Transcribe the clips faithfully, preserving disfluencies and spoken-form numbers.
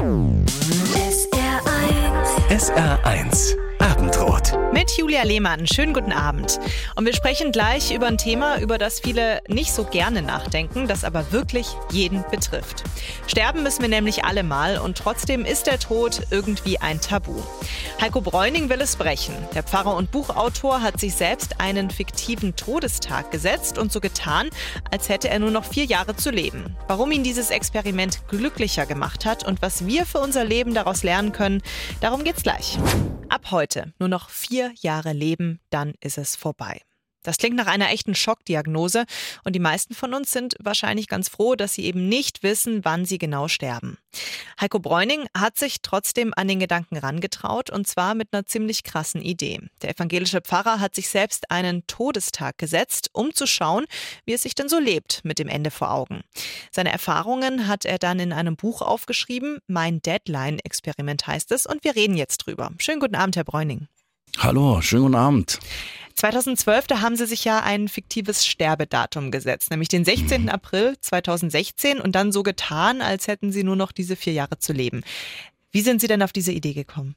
S R eins. S R eins Abendrot. Mit Julia Lehmann. Schönen guten Abend. Und wir sprechen gleich über ein Thema, über das viele nicht so gerne nachdenken, das aber wirklich jeden betrifft. Sterben müssen wir nämlich alle mal und trotzdem ist der Tod irgendwie ein Tabu. Heiko Bräuning will es brechen. Der Pfarrer und Buchautor hat sich selbst einen fiktiven Todestag gesetzt und so getan, als hätte er nur noch vier Jahre zu leben. Warum ihn dieses Experiment glücklicher gemacht hat und was wir für unser Leben daraus lernen können, darum geht's gleich. Ab heute nur noch vier Jahre leben, dann ist es vorbei. Das klingt nach einer echten Schockdiagnose und die meisten von uns sind wahrscheinlich ganz froh, dass sie eben nicht wissen, wann sie genau sterben. Heiko Bräuning hat sich trotzdem an den Gedanken rangetraut und zwar mit einer ziemlich krassen Idee. Der evangelische Pfarrer hat sich selbst einen Todestag gesetzt, um zu schauen, wie es sich denn so lebt mit dem Ende vor Augen. Seine Erfahrungen hat er dann in einem Buch aufgeschrieben, Mein Deadline-Experiment heißt es und wir reden jetzt drüber. Schönen guten Abend, Herr Bräuning. Hallo, schönen guten Abend. zweitausendzwölf, da haben Sie sich ja ein fiktives Sterbedatum gesetzt, nämlich den sechzehnten April zweitausendsechzehn und dann so getan, als hätten Sie nur noch diese vier Jahre zu leben. Wie sind Sie denn auf diese Idee gekommen?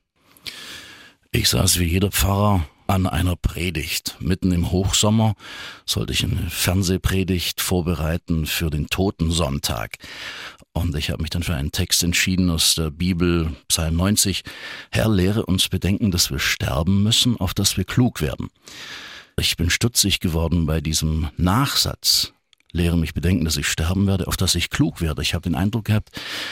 Ich saß wie jeder Pfarrer an einer Predigt. Mitten im Hochsommer sollte ich eine Fernsehpredigt vorbereiten für den Totensonntag. Und ich habe mich dann für einen Text entschieden aus der Bibel, Psalm neunzig. Herr, lehre uns bedenken, dass wir sterben müssen, auf dass wir klug werden. Ich bin stutzig geworden bei diesem Nachsatz. Lehre mich bedenken, dass ich sterben werde, auf dass ich klug werde. Ich habe den Eindruck gehabt,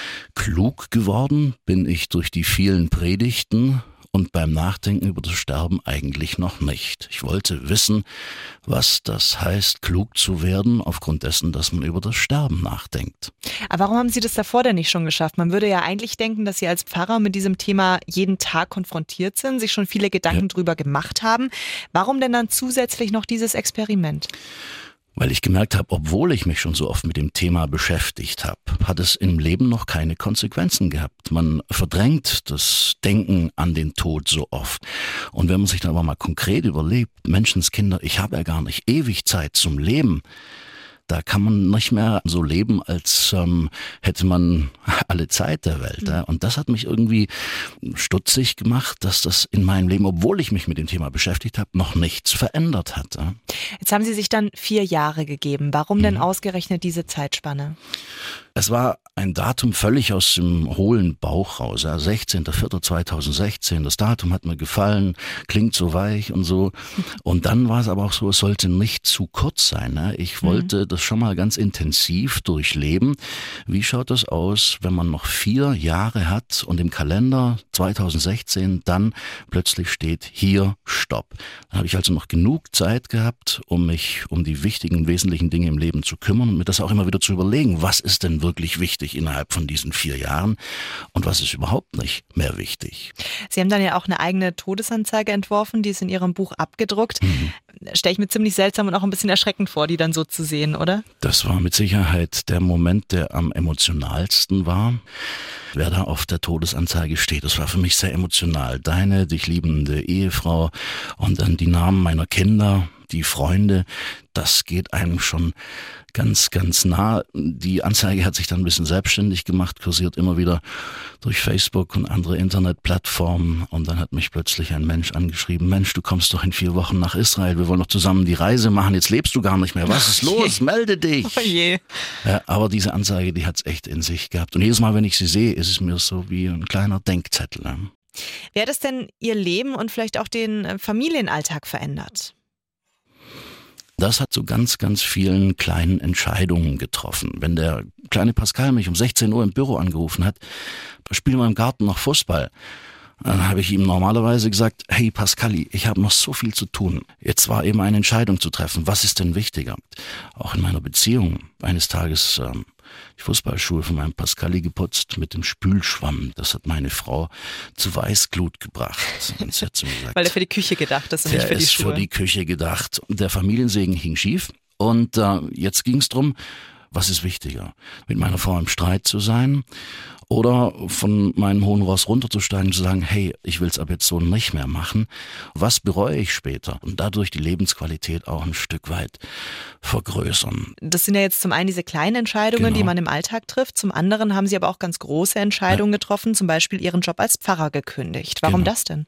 klug geworden bin ich durch die vielen Predigten und beim Nachdenken über das Sterben eigentlich noch nicht. Ich wollte wissen, was das heißt, klug zu werden, aufgrund dessen, dass man über das Sterben nachdenkt. Aber warum haben Sie das davor denn nicht schon geschafft? Man würde ja eigentlich denken, dass Sie als Pfarrer mit diesem Thema jeden Tag konfrontiert sind, sich schon viele Gedanken ja. drüber gemacht haben. Warum denn dann zusätzlich noch dieses Experiment? Weil ich gemerkt habe, obwohl ich mich schon so oft mit dem Thema beschäftigt habe, hat es im Leben noch keine Konsequenzen gehabt. Man verdrängt das Denken an den Tod so oft. Und wenn man sich dann aber mal konkret überlegt, Menschenskinder, ich habe ja gar nicht ewig Zeit zum Leben. Da kann man nicht mehr so leben, als ähm, hätte man alle Zeit der Welt. Ja? Und das hat mich irgendwie stutzig gemacht, dass das in meinem Leben, obwohl ich mich mit dem Thema beschäftigt habe, noch nichts verändert hat. Ja? Jetzt haben Sie sich dann vier Jahre gegeben. Warum denn mhm. ausgerechnet diese Zeitspanne? Es war ein Datum völlig aus dem hohlen Bauch raus. Ja, sechzehnter vierter zweitausendsechzehn. Das Datum hat mir gefallen, klingt so weich und so. Und dann war es aber auch so, es sollte nicht zu kurz sein. Ne? Ich wollte mhm. das schon mal ganz intensiv durchleben. Wie schaut das aus, wenn man noch vier Jahre hat und im Kalender zweitausendsechzehn dann plötzlich steht, hier, Stopp. Dann habe ich also noch genug Zeit gehabt, um mich um die wichtigen, wesentlichen Dinge im Leben zu kümmern und mir das auch immer wieder zu überlegen, was ist denn wirklich wichtig innerhalb von diesen vier Jahren und was ist überhaupt nicht mehr wichtig. Sie haben dann ja auch eine eigene Todesanzeige entworfen, die ist in Ihrem Buch abgedruckt. Mhm. Stelle ich mir ziemlich seltsam und auch ein bisschen erschreckend vor, die dann so zu sehen, oder? Das war mit Sicherheit der Moment, der am emotionalsten war. Wer da auf der Todesanzeige steht, das war für mich sehr emotional. Deine, dich liebende Ehefrau und dann die Namen meiner Kinder, die Freunde, das geht einem schon ganz, ganz nah. Die Anzeige hat sich dann ein bisschen selbstständig gemacht, kursiert immer wieder durch Facebook und andere Internetplattformen. Und dann hat mich plötzlich ein Mensch angeschrieben, Mensch, du kommst doch in vier Wochen nach Israel, wir wollen doch zusammen die Reise machen, jetzt lebst du gar nicht mehr. Was ist los? Melde dich! Oh je. Ja, aber diese Anzeige, die hat es echt in sich gehabt. Und jedes Mal, wenn ich sie sehe, ist es mir so wie ein kleiner Denkzettel. Wie hat es denn Ihr Leben und vielleicht auch den Familienalltag verändert? Das hat so ganz, ganz vielen kleinen Entscheidungen getroffen. Wenn der kleine Pascal mich um sechzehn Uhr im Büro angerufen hat, spielen wir im Garten noch Fußball. Dann habe ich ihm normalerweise gesagt, hey Pascali, ich habe noch so viel zu tun. Jetzt war eben eine Entscheidung zu treffen. Was ist denn wichtiger? Auch in meiner Beziehung. Eines Tages ähm, die Fußballschuhe von meinem Pascali geputzt mit dem Spülschwamm. Das hat meine Frau zu Weißglut gebracht. Und sie hat zu mir gesagt, weil er für die Küche gedacht ist und der nicht für die ist Schuhe. für die Küche gedacht. Der Familiensegen hing schief. Und äh, jetzt ging es darum, Was ist wichtiger? Mit meiner Frau im Streit zu sein oder von meinem hohen Ross runterzusteigen und zu sagen, hey, ich will es ab jetzt so nicht mehr machen. Was bereue ich später? Und dadurch die Lebensqualität auch ein Stück weit vergrößern. Das sind ja jetzt zum einen diese kleinen Entscheidungen, Genau. die man im Alltag trifft. Zum anderen haben Sie aber auch ganz große Entscheidungen ja. getroffen, zum Beispiel Ihren Job als Pfarrer gekündigt. Warum Genau. das denn?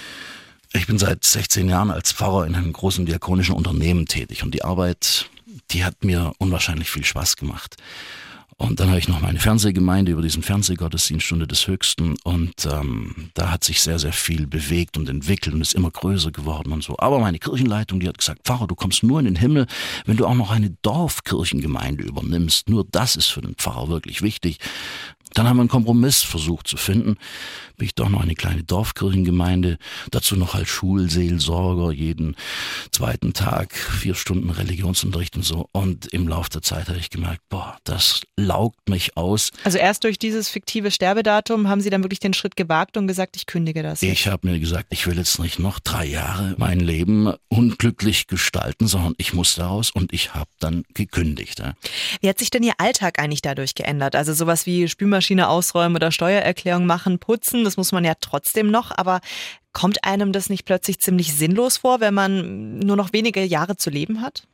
Ich bin seit sechzehn Jahren als Pfarrer in einem großen diakonischen Unternehmen tätig und die Arbeit, die hat mir unwahrscheinlich viel Spaß gemacht. Und dann habe ich noch meine Fernsehgemeinde über diesen Fernsehgottesdienst Stunde des Höchsten und ähm, da hat sich sehr, sehr viel bewegt und entwickelt und ist immer größer geworden und so. Aber meine Kirchenleitung, die hat gesagt, Pfarrer, du kommst nur in den Himmel, wenn du auch noch eine Dorfkirchengemeinde übernimmst. Nur das ist für den Pfarrer wirklich wichtig. Dann haben wir einen Kompromiss versucht zu finden. Bin ich doch noch eine kleine Dorfkirchengemeinde, dazu noch als Schulseelsorger jeden zweiten Tag, vier Stunden Religionsunterricht und so. Und im Laufe der Zeit habe ich gemerkt, boah, das laugt mich aus. Also erst durch dieses fiktive Sterbedatum haben Sie dann wirklich den Schritt gewagt und gesagt, ich kündige das jetzt. Ich habe mir gesagt, ich will jetzt nicht noch drei Jahre mein Leben unglücklich gestalten, sondern ich muss daraus und ich habe dann gekündigt. Ja. Wie hat sich denn Ihr Alltag eigentlich dadurch geändert? Also sowas wie Spülmaschine ausräumen oder Steuererklärung machen, putzen, das muss man ja trotzdem noch, aber kommt einem das nicht plötzlich ziemlich sinnlos vor, wenn man nur noch wenige Jahre zu leben hat?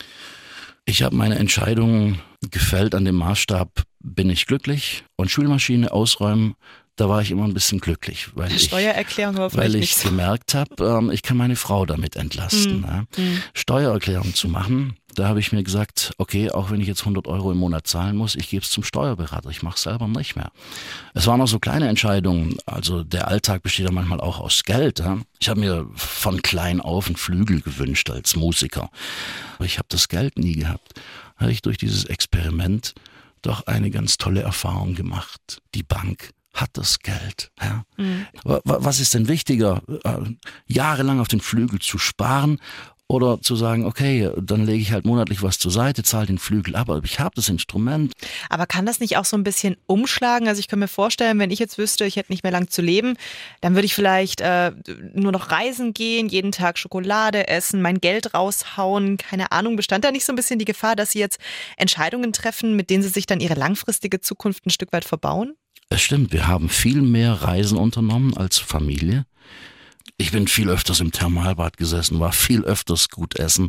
Ich habe meine Entscheidung gefällt an dem Maßstab, bin ich glücklich und Spülmaschine ausräumen, da war ich immer ein bisschen glücklich, weil ich, Steuererklärung war weil vielleicht ich nicht so. gemerkt habe, ähm, ich kann meine Frau damit entlasten. Mm. Ja. Mm. Steuererklärung zu machen, da habe ich mir gesagt, okay, auch wenn ich jetzt hundert Euro im Monat zahlen muss, ich gebe es zum Steuerberater, ich mache es selber nicht mehr. Es waren auch so kleine Entscheidungen, also der Alltag besteht ja manchmal auch aus Geld. Ja. Ich habe mir von klein auf einen Flügel gewünscht als Musiker, aber ich habe das Geld nie gehabt. Da habe ich durch dieses Experiment doch eine ganz tolle Erfahrung gemacht. Die Bank hat das Geld. Ja. Mhm. Was ist denn wichtiger, jahrelang auf den Flügel zu sparen oder zu sagen, okay, dann lege ich halt monatlich was zur Seite, zahle den Flügel ab, aber ich habe das Instrument. Aber kann das nicht auch so ein bisschen umschlagen? Also ich kann mir vorstellen, wenn ich jetzt wüsste, ich hätte nicht mehr lang zu leben, dann würde ich vielleicht äh, nur noch reisen gehen, jeden Tag Schokolade essen, mein Geld raushauen, keine Ahnung. Bestand da nicht so ein bisschen die Gefahr, dass Sie jetzt Entscheidungen treffen, mit denen Sie sich dann Ihre langfristige Zukunft ein Stück weit verbauen? Es stimmt, wir haben viel mehr Reisen unternommen als Familie. Ich bin viel öfters im Thermalbad gesessen, war viel öfters gut essen.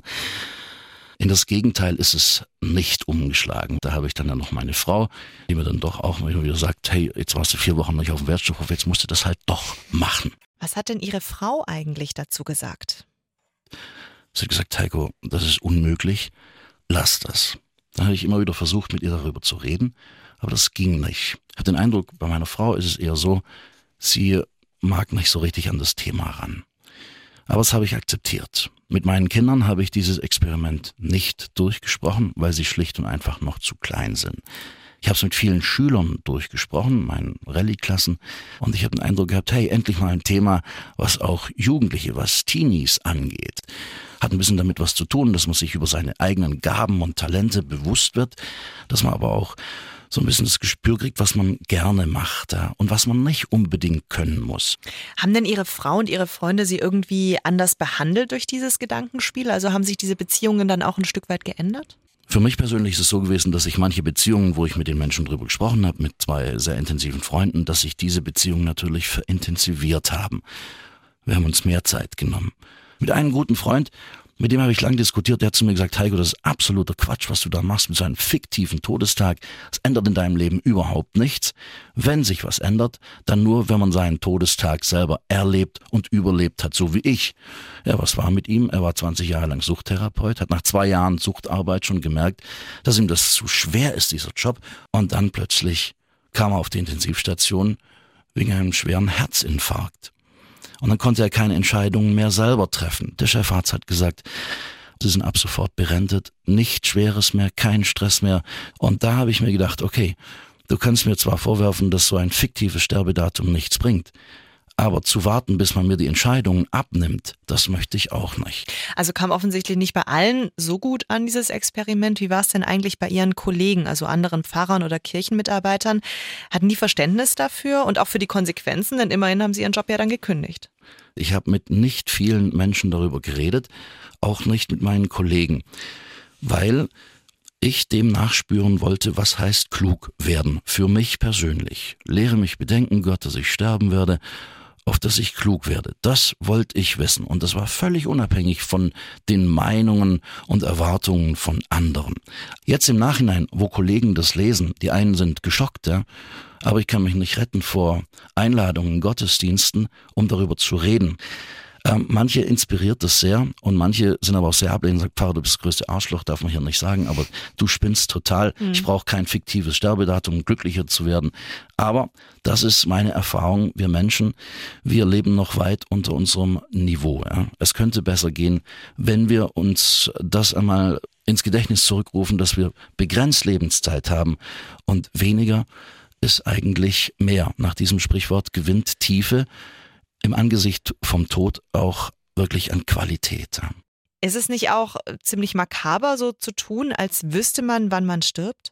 In das Gegenteil ist es nicht umgeschlagen. Da habe ich dann ja noch meine Frau, die mir dann doch auch immer wieder sagt, hey, jetzt warst du vier Wochen nicht auf dem Wertstoffhof, jetzt musst du das halt doch machen. Was hat denn Ihre Frau eigentlich dazu gesagt? Sie hat gesagt, Heiko, das ist unmöglich, lass das. Dann habe ich immer wieder versucht, mit ihr darüber zu reden, aber das ging nicht. Ich habe den Eindruck, bei meiner Frau ist es eher so, sie mag nicht so richtig an das Thema ran. Aber das habe ich akzeptiert. Mit meinen Kindern habe ich dieses Experiment nicht durchgesprochen, weil sie schlicht und einfach noch zu klein sind. Ich habe es mit vielen Schülern durchgesprochen, meinen Rallye-Klassen, und ich habe den Eindruck gehabt, hey, endlich mal ein Thema, was auch Jugendliche, was Teenies angeht. Hat ein bisschen damit was zu tun, dass man sich über seine eigenen Gaben und Talente bewusst wird, dass man aber auch so ein bisschen das Gespür kriegt, was man gerne macht, ja, und was man nicht unbedingt können muss. Haben denn Ihre Frau und Ihre Freunde Sie irgendwie anders behandelt durch dieses Gedankenspiel? Also haben sich diese Beziehungen dann auch ein Stück weit geändert? Für mich persönlich ist es so gewesen, dass ich manche Beziehungen, wo ich mit den Menschen drüber gesprochen habe, mit zwei sehr intensiven Freunden, dass sich diese Beziehungen natürlich verintensiviert haben. Wir haben uns mehr Zeit genommen. Mit einem guten Freund, mit dem habe ich lange diskutiert, der hat zu mir gesagt, Heiko, das ist absoluter Quatsch, was du da machst mit so einem fiktiven Todestag. Es ändert in deinem Leben überhaupt nichts. Wenn sich was ändert, dann nur, wenn man seinen Todestag selber erlebt und überlebt hat, so wie ich. Ja, was war mit ihm? Er war zwanzig Jahre lang Suchttherapeut, hat nach zwei Jahren Suchtarbeit schon gemerkt, dass ihm das zu schwer ist, dieser Job. Und dann plötzlich kam er auf die Intensivstation wegen einem schweren Herzinfarkt. Und dann konnte er keine Entscheidungen mehr selber treffen. Der Chefarzt hat gesagt, Sie sind ab sofort berentet, nichts Schweres mehr, kein Stress mehr. Und da habe ich mir gedacht, okay, du kannst mir zwar vorwerfen, dass so ein fiktives Sterbedatum nichts bringt, aber zu warten, bis man mir die Entscheidungen abnimmt, das möchte ich auch nicht. Also kam offensichtlich nicht bei allen so gut an, dieses Experiment. Wie war es denn eigentlich bei Ihren Kollegen, also anderen Pfarrern oder Kirchenmitarbeitern? Hatten die Verständnis dafür und auch für die Konsequenzen? Denn immerhin haben Sie Ihren Job ja dann gekündigt. Ich habe mit nicht vielen Menschen darüber geredet, auch nicht mit meinen Kollegen, weil ich dem nachspüren wollte, was heißt klug werden für mich persönlich. Lehre mich bedenken, Gott, dass ich sterben werde, auf dass ich klug werde. Das wollte ich wissen. Und das war völlig unabhängig von den Meinungen und Erwartungen von anderen. Jetzt im Nachhinein, wo Kollegen das lesen, die einen sind geschockt, ja, aber ich kann mich nicht retten vor Einladungen, Gottesdiensten, um darüber zu reden. Ähm, manche inspiriert das sehr und manche sind aber auch sehr ablehnend und sagen, Pfarrer, du bist das größte Arschloch, darf man hier nicht sagen, aber du spinnst total. Mhm. Ich brauche kein fiktives Sterbedatum, um glücklicher zu werden. Aber das ist meine Erfahrung. Wir Menschen, wir leben noch weit unter unserem Niveau. Ja. Es könnte besser gehen, wenn wir uns das einmal ins Gedächtnis zurückrufen, dass wir begrenzt Lebenszeit haben und weniger ist eigentlich mehr. Nach diesem Sprichwort gewinnt Tiefe im Angesicht vom Tod auch wirklich an Qualität. Ist es nicht auch ziemlich makaber, so zu tun, als wüsste man, wann man stirbt?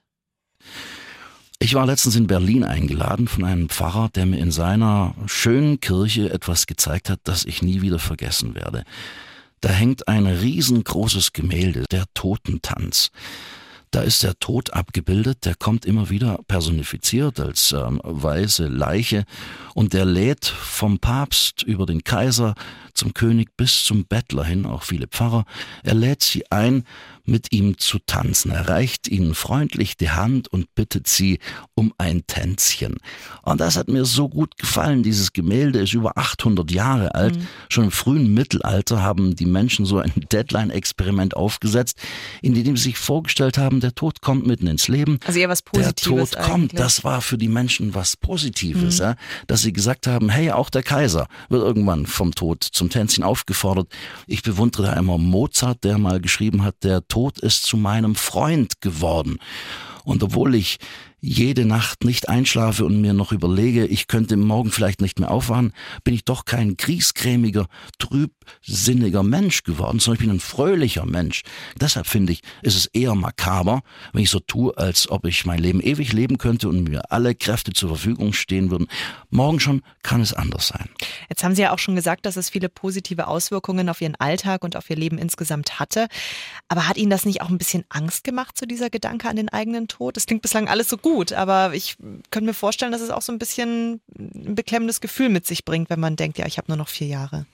Ich war letztens in Berlin eingeladen von einem Pfarrer, der mir in seiner schönen Kirche etwas gezeigt hat, das ich nie wieder vergessen werde. Da hängt ein riesengroßes Gemälde, der Totentanz. Da ist der Tod abgebildet, der kommt immer wieder personifiziert als ähm, weiße Leiche und der lädt vom Papst über den Kaiser zum König bis zum Bettler hin, auch viele Pfarrer, er lädt sie ein, mit ihm zu tanzen. Er reicht ihnen freundlich die Hand und bittet sie um ein Tänzchen. Und das hat mir so gut gefallen. Dieses Gemälde ist über achthundert Jahre alt. Mhm. Schon im frühen Mittelalter haben die Menschen so ein Deadline-Experiment aufgesetzt, in dem sie sich vorgestellt haben, der Tod kommt mitten ins Leben. Also eher was Positives. Der Tod kommt, eigentlich. Das war für die Menschen was Positives, mhm. ja, dass sie gesagt haben, hey, auch der Kaiser wird irgendwann vom Tod zum Tänzchen aufgefordert. Ich bewundere da immer Mozart, der mal geschrieben hat, der Tod ist zu meinem Freund geworden. Und obwohl ich jede Nacht nicht einschlafe und mir noch überlege, ich könnte morgen vielleicht nicht mehr aufwachen, bin ich doch kein griesgrämiger, trübsinniger Mensch geworden, sondern ich bin ein fröhlicher Mensch. Deshalb finde ich, ist es eher makaber, wenn ich so tue, als ob ich mein Leben ewig leben könnte und mir alle Kräfte zur Verfügung stehen würden. Morgen schon kann es anders sein. Jetzt haben Sie ja auch schon gesagt, dass es viele positive Auswirkungen auf Ihren Alltag und auf Ihr Leben insgesamt hatte. Aber hat Ihnen das nicht auch ein bisschen Angst gemacht, so dieser Gedanke an den eigenen Tod? Es klingt bislang alles so gut. Gut, aber ich könnte mir vorstellen, dass es auch so ein bisschen ein beklemmendes Gefühl mit sich bringt, wenn man denkt, ja, ich habe nur noch vier Jahre.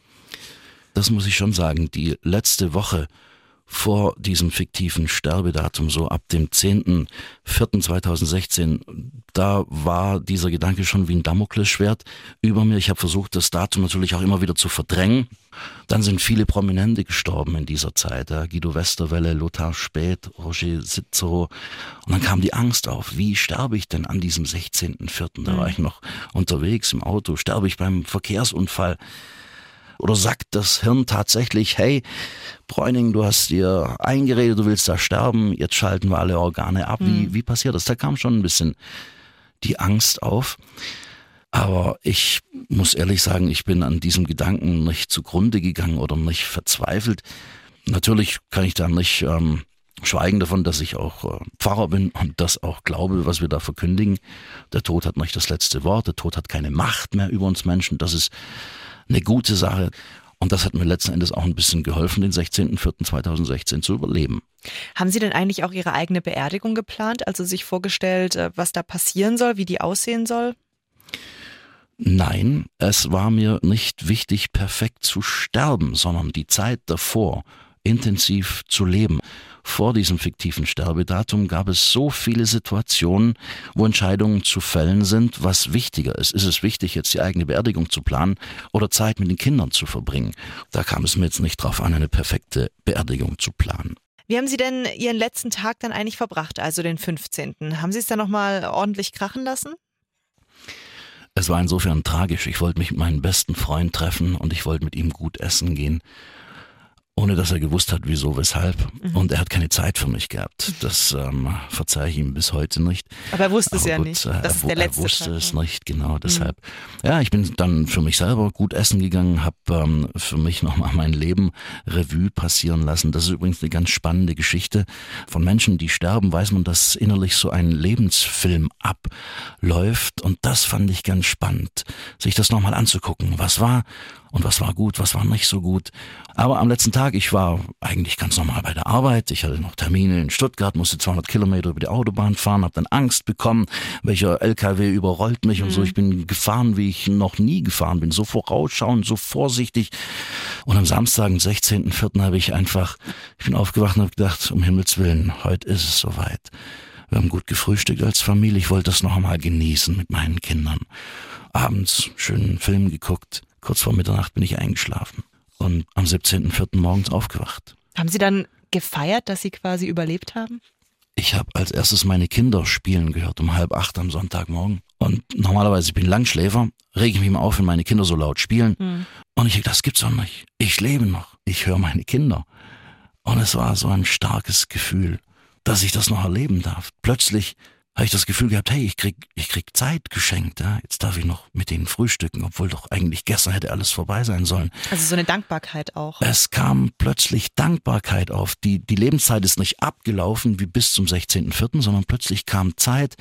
Das muss ich schon sagen. Die letzte Woche vor diesem fiktiven Sterbedatum, so ab dem zehnten vierten zweitausendsechzehn, da war dieser Gedanke schon wie ein Damoklesschwert über mir. Ich habe versucht, das Datum natürlich auch immer wieder zu verdrängen. Dann sind viele Prominente gestorben in dieser Zeit. Ja. Guido Westerwelle, Lothar Späth, Roger Cicero. Und dann kam die Angst auf. Wie sterbe ich denn an diesem sechzehnten vierten? Da war ich noch unterwegs im Auto. Sterbe ich beim Verkehrsunfall? Oder sagt das Hirn tatsächlich, hey, Bräuning, du hast dir eingeredet, du willst da sterben, jetzt schalten wir alle Organe ab. Mhm. Wie, wie passiert das? Da kam schon ein bisschen die Angst auf. Aber ich muss ehrlich sagen, ich bin an diesem Gedanken nicht zugrunde gegangen oder nicht verzweifelt. Natürlich kann ich da nicht ähm, schweigen davon, dass ich auch äh, Pfarrer bin und das auch glaube, was wir da verkündigen. Der Tod hat nicht das letzte Wort, der Tod hat keine Macht mehr über uns Menschen. Das ist eine gute Sache. Und das hat mir letzten Endes auch ein bisschen geholfen, den sechzehnten vierten zweitausendsechzehn zu überleben. Haben Sie denn eigentlich auch Ihre eigene Beerdigung geplant? Also sich vorgestellt, was da passieren soll, wie die aussehen soll? Nein, es war mir nicht wichtig, perfekt zu sterben, sondern die Zeit davor intensiv zu leben. Vor diesem fiktiven Sterbedatum gab es so viele Situationen, wo Entscheidungen zu fällen sind, was wichtiger ist. Ist es wichtig, jetzt die eigene Beerdigung zu planen oder Zeit mit den Kindern zu verbringen? Da kam es mir jetzt nicht drauf an, eine perfekte Beerdigung zu planen. Wie haben Sie denn Ihren letzten Tag dann eigentlich verbracht, also den fünfzehnten? Haben Sie es dann nochmal ordentlich krachen lassen? Es war insofern tragisch. Ich wollte mich mit meinem besten Freund treffen und ich wollte mit ihm gut essen gehen, ohne dass er gewusst hat, wieso, weshalb. Mhm. Und er hat keine Zeit für mich gehabt. Das ähm, verzeihe ich ihm bis heute nicht. Aber er wusste es ja gut, nicht. Das er, ist der letzte Er wusste Tag, es ja. nicht, genau deshalb. Mhm. Ja, ich bin dann für mich selber gut essen gegangen, habe ähm, für mich nochmal mein Leben Revue passieren lassen. Das ist übrigens eine ganz spannende Geschichte. Von Menschen, die sterben, weiß man, dass innerlich so ein Lebensfilm abläuft. Und das fand ich ganz spannend, sich das nochmal anzugucken. Was war und was war gut, was war nicht so gut. Aber am letzten Tag, ich war eigentlich ganz normal bei der Arbeit. Ich hatte noch Termine in Stuttgart, musste zweihundert Kilometer über die Autobahn fahren, habe dann Angst bekommen, welcher L K W überrollt mich mhm. und so. Ich bin gefahren, wie ich noch nie gefahren bin, so vorausschauend, so vorsichtig. Und am Samstag, am sechzehnten vierten habe ich einfach, ich bin aufgewacht und habe gedacht, um Himmels Willen, heute ist es soweit. Wir haben gut gefrühstückt als Familie. Ich wollte das noch einmal genießen mit meinen Kindern. Abends schönen Film geguckt. Kurz vor Mitternacht bin ich eingeschlafen. Und am siebzehnten vierten morgens aufgewacht. Haben Sie dann gefeiert, dass Sie quasi überlebt haben? Ich habe als erstes meine Kinder spielen gehört um halb acht am Sonntagmorgen. Und normalerweise, ich bin Langschläfer, rege ich mich mal auf, wenn meine Kinder so laut spielen. Mhm. Und ich denke, das gibt's doch nicht. Ich lebe noch. Ich höre meine Kinder. Und es war so ein starkes Gefühl, dass ich das noch erleben darf. Plötzlich habe ich das Gefühl gehabt, hey, ich krieg, ich krieg Zeit geschenkt. Ja? Jetzt darf ich noch mit denen frühstücken, obwohl doch eigentlich gestern hätte alles vorbei sein sollen. Also so eine Dankbarkeit auch. Es kam plötzlich Dankbarkeit auf. Die, die Lebenszeit ist nicht abgelaufen wie bis zum sechzehnten vierten, sondern plötzlich kam Zeit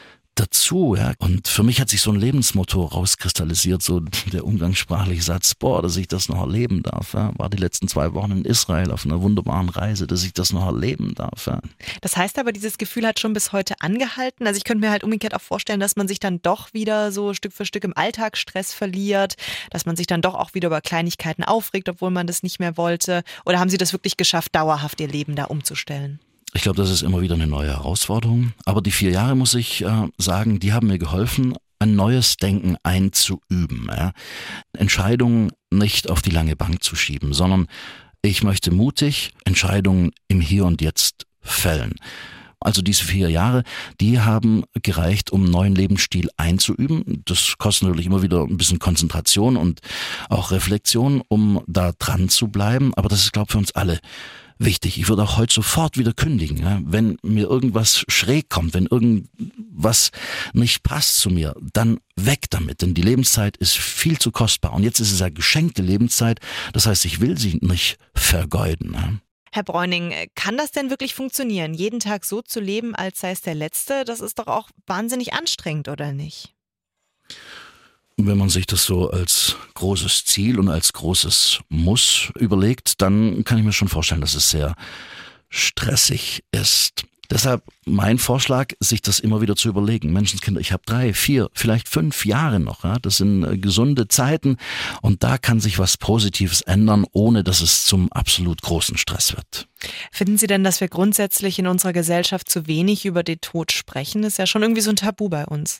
dazu, ja. Und für mich hat sich so ein Lebensmotto rauskristallisiert, so der umgangssprachliche Satz, boah, dass ich das noch erleben darf, ja. War die letzten zwei Wochen in Israel auf einer wunderbaren Reise, dass ich das noch erleben darf, ja. Das heißt aber, dieses Gefühl hat schon bis heute angehalten. Also ich könnte mir halt umgekehrt auch vorstellen, dass man sich dann doch wieder so Stück für Stück im Alltagsstress verliert, dass man sich dann doch auch wieder über Kleinigkeiten aufregt, obwohl man das nicht mehr wollte. Oder haben Sie das wirklich geschafft, dauerhaft Ihr Leben da umzustellen? Ich glaube, das ist immer wieder eine neue Herausforderung. Aber die vier Jahre, muss ich äh, sagen, die haben mir geholfen, ein neues Denken einzuüben. Ja? Entscheidungen nicht auf die lange Bank zu schieben, sondern ich möchte mutig Entscheidungen im Hier und Jetzt fällen. Also diese vier Jahre, die haben gereicht, um einen neuen Lebensstil einzuüben. Das kostet natürlich immer wieder ein bisschen Konzentration und auch Reflexion, um da dran zu bleiben. Aber das ist, glaube ich, für uns alle wichtig. Ich würde auch heute sofort wieder kündigen, ja? Wenn mir irgendwas schräg kommt, wenn irgendwas nicht passt zu mir, dann weg damit, denn die Lebenszeit ist viel zu kostbar. Und jetzt ist es ja geschenkte Lebenszeit, das heißt, ich will sie nicht vergeuden. Ja? Herr Bräuning, kann das denn wirklich funktionieren, jeden Tag so zu leben, als sei es der letzte? Das ist doch auch wahnsinnig anstrengend, oder nicht? Wenn man sich das so als großes Ziel und als großes Muss überlegt, dann kann ich mir schon vorstellen, dass es sehr stressig ist. Deshalb mein Vorschlag, sich das immer wieder zu überlegen. Menschenskinder, ich habe drei, vier, vielleicht fünf Jahre noch. Ja? Das sind äh, gesunde Zeiten und da kann sich was Positives ändern, ohne dass es zum absolut großen Stress wird. Finden Sie denn, dass wir grundsätzlich in unserer Gesellschaft zu wenig über den Tod sprechen? Das ist ja schon irgendwie so ein Tabu bei uns.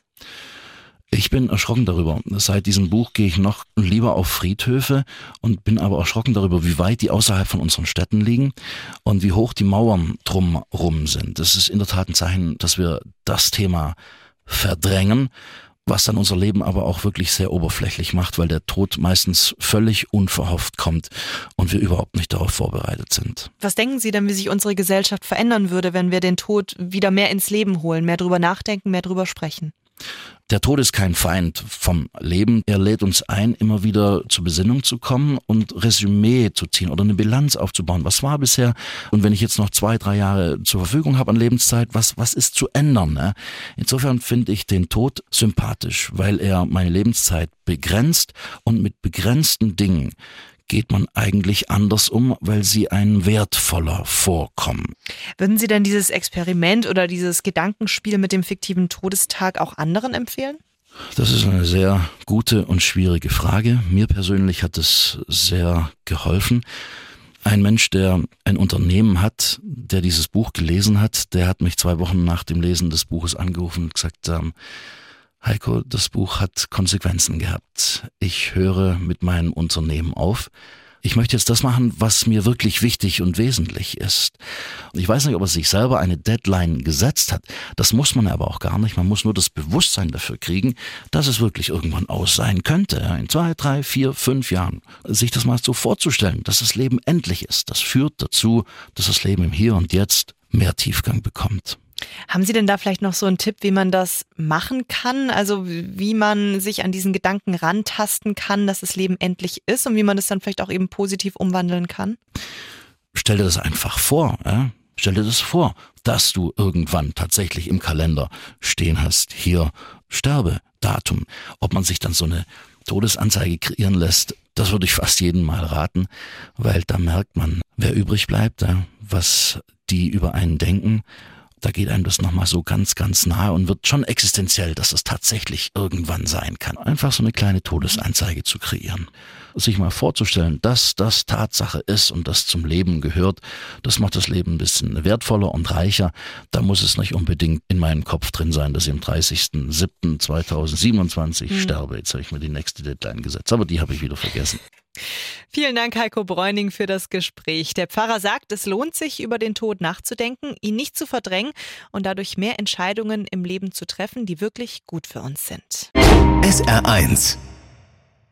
Ich bin erschrocken darüber. Seit diesem Buch gehe ich noch lieber auf Friedhöfe und bin aber erschrocken darüber, wie weit die außerhalb von unseren Städten liegen und wie hoch die Mauern drumherum sind. Das ist in der Tat ein Zeichen, dass wir das Thema verdrängen, was dann unser Leben aber auch wirklich sehr oberflächlich macht, weil der Tod meistens völlig unverhofft kommt und wir überhaupt nicht darauf vorbereitet sind. Was denken Sie denn, wie sich unsere Gesellschaft verändern würde, wenn wir den Tod wieder mehr ins Leben holen, mehr drüber nachdenken, mehr drüber sprechen? Der Tod ist kein Feind vom Leben. Er lädt uns ein, immer wieder zur Besinnung zu kommen und Resümee zu ziehen oder eine Bilanz aufzubauen. Was war bisher? Und wenn ich jetzt noch zwei, drei Jahre zur Verfügung habe an Lebenszeit, was, was ist zu ändern? Ne? Insofern finde ich den Tod sympathisch, weil er meine Lebenszeit begrenzt und mit begrenzten Dingen geht man eigentlich anders um, weil sie einem wertvoller vorkommen. Würden Sie denn dieses Experiment oder dieses Gedankenspiel mit dem fiktiven Todestag auch anderen empfehlen? Das ist eine sehr gute und schwierige Frage. Mir persönlich hat es sehr geholfen. Ein Mensch, der ein Unternehmen hat, der dieses Buch gelesen hat, der hat mich zwei Wochen nach dem Lesen des Buches angerufen und gesagt, ähm, Heiko, das Buch hat Konsequenzen gehabt. Ich höre mit meinem Unternehmen auf. Ich möchte jetzt das machen, was mir wirklich wichtig und wesentlich ist. Ich weiß nicht, ob er sich selber eine Deadline gesetzt hat. Das muss man aber auch gar nicht. Man muss nur das Bewusstsein dafür kriegen, dass es wirklich irgendwann aus sein könnte. In zwei, drei, vier, fünf Jahren. Sich das mal so vorzustellen, dass das Leben endlich ist. Das führt dazu, dass das Leben im Hier und Jetzt mehr Tiefgang bekommt. Haben Sie denn da vielleicht noch so einen Tipp, wie man das machen kann? Also wie man sich an diesen Gedanken rantasten kann, dass das Leben endlich ist und wie man das dann vielleicht auch eben positiv umwandeln kann? Stell dir das einfach vor. Ja? Stell dir das vor, dass du irgendwann tatsächlich im Kalender stehen hast, hier Sterbedatum. Ob man sich dann so eine Todesanzeige kreieren lässt, Das würde ich fast jedem mal raten, weil da merkt man, wer übrig bleibt, was die über einen denken. Da geht einem das nochmal so ganz, ganz nahe und wird schon existenziell, dass das tatsächlich irgendwann sein kann. Einfach so eine kleine Todesanzeige zu kreieren. Sich mal vorzustellen, dass das Tatsache ist und das zum Leben gehört, das macht das Leben ein bisschen wertvoller und reicher. Da muss es nicht unbedingt in meinem Kopf drin sein, dass ich am dreißigsten siebten zweitausendsiebenundzwanzig hm. sterbe. Jetzt habe ich mir die nächste Deadline gesetzt, aber die habe ich wieder vergessen. Vielen Dank, Heiko Bräuning, für das Gespräch. Der Pfarrer sagt, es lohnt sich, über den Tod nachzudenken, ihn nicht zu verdrängen und dadurch mehr Entscheidungen im Leben zu treffen, die wirklich gut für uns sind. S R eins